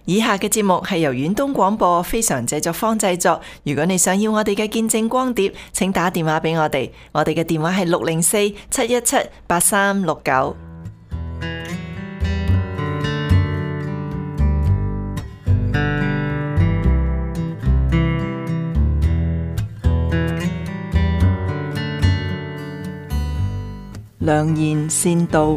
以下嘅節目係由遠東廣播非常製作坊製作。如果你想要我哋嘅見證光碟，請打電話俾我哋。我哋嘅電話係604-717-8369。良言善道。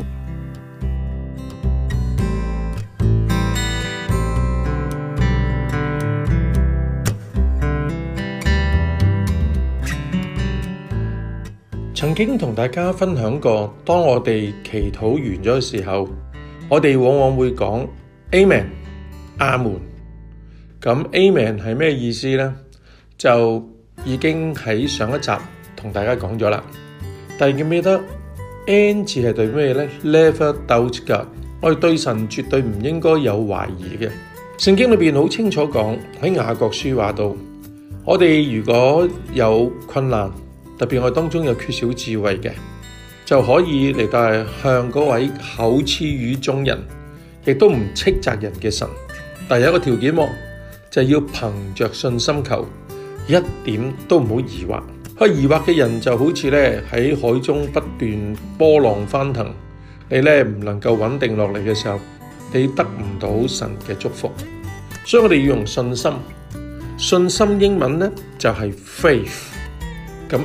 曾經同大家分享過，當我哋祈禱完咗嘅時候，我哋往往會講 Amen 阿門。咁 Amen 係咩意思呢？就已經喺上一集同大家講咗啦。但係記唔記得 N 字係對咩呢？ Never doubt God， 我哋對神絕對唔應該有懷疑嘅。聖經裏邊好清楚講，喺雅各書話到，我哋如果有困難，特別我當中有缺少智慧嘅，就可以嚟到向嗰位厚賜與眾人，亦都唔斥責人嘅神。但有一個條件喎，就係要憑着信心求，一點都唔好疑惑。疑惑嘅人就好似喺海中不斷波浪翻騰，你唔能夠穩定落嚟嘅時候，你得唔到神嘅祝福。所以我哋要用信心。信心英文呢，就係 faith。咁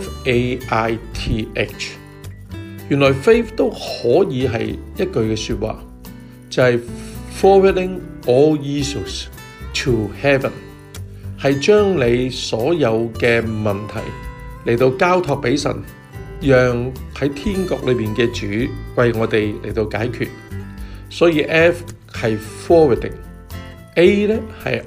F-A-I-T-H， 原來 faith 都可以係一句嘅說話，就係 forwarding all issues to heaven， 係將你所有嘅問題嚟到交託俾神，讓喺天國裏面嘅主為我哋嚟到解決。所以 F 係 forwarding，A 呢係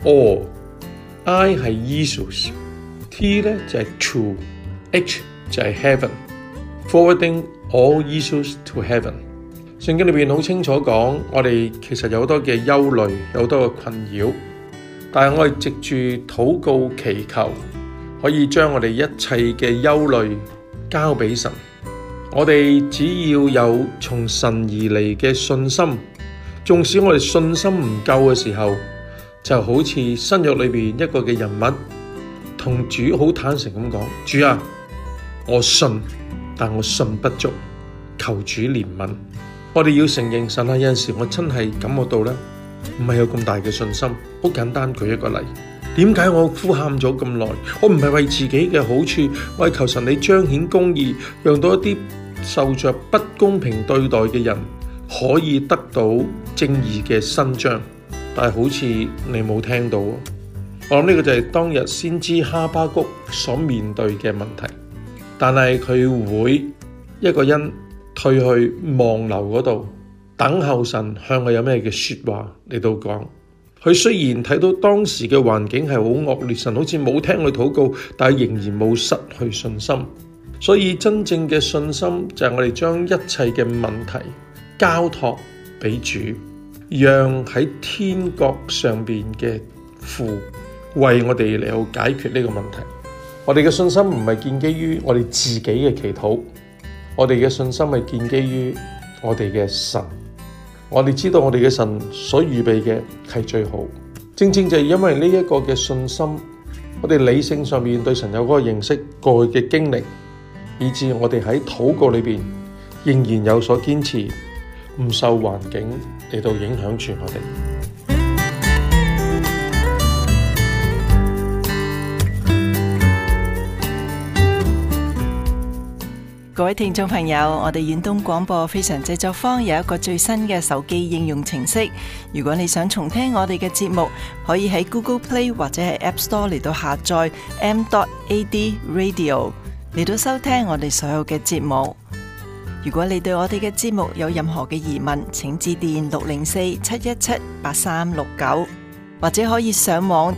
all，I 係 issues，T 呢就係 to，H 就係 heaven，forwarding all issues to heaven。聖經裏邊好清楚講，我哋其實有好多嘅憂慮，有好多嘅困擾，但係我哋藉住禱告祈求，可以將我哋一切嘅憂慮交俾神。我哋只要有從神而嚟嘅信心，縱使我哋信心唔夠嘅時候，就好似新約裏邊一個嘅人物，同主好坦誠咁講：主啊，我信，但我信不足，求主憐憫。我哋要承認神啊，有陣時我真係感覺到咧，唔係有咁大嘅信心。好簡單舉一個例，點解我呼喊咗咁耐？我唔係為自己嘅好處，我係求神你彰顯公義，讓到一啲受着不公平對待嘅人可以得到正義嘅伸張。但係好似你冇聽到。我諗呢個就係當日先知哈巴谷所面對嘅問題，但係佢會一個人退去望樓嗰度等候神向佢有咩嘅說話嚟到講。佢雖然睇到當時嘅環境係好惡劣，神好似冇聽佢禱告，但係仍然冇失去信心。所以真正嘅信心就係我哋將一切嘅問題交託俾主，讓喺天國上邊嘅父為我哋嚟到解決呢個問題。我哋嘅信心唔係建基於我哋自己嘅祈禱，我哋嘅信心係建基於我哋嘅神。我哋知道我哋嘅神所預備嘅係最好，正正就係因為呢一個嘅信心，我哋理性上面對神有嗰個認識，過去嘅經歷，以致我哋喺禱告裏邊仍然有所堅持，唔受環境嚟到影響住我哋。 各位聽眾朋友，我哋遠東廣播非常製作坊有一個最新嘅手機應用程式。如果你想重聽我哋嘅節目，可以喺 Google Play 或者係 App Store 嚟到下載 m.ad radio 嚟到收聽我哋所有嘅節目。如果你對我哋嘅節目有任何嘅疑問，請致電604-717-8369，或者可以上網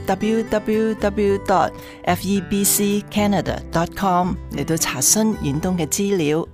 www.febccanada.com 嚟到查詢遠東嘅資料。